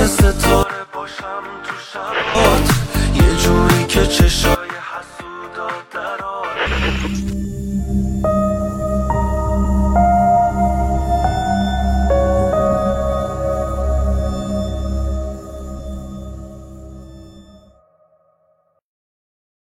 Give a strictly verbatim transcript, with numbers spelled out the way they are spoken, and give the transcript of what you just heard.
ستاره باشم تو شبات، یه جوری که چشم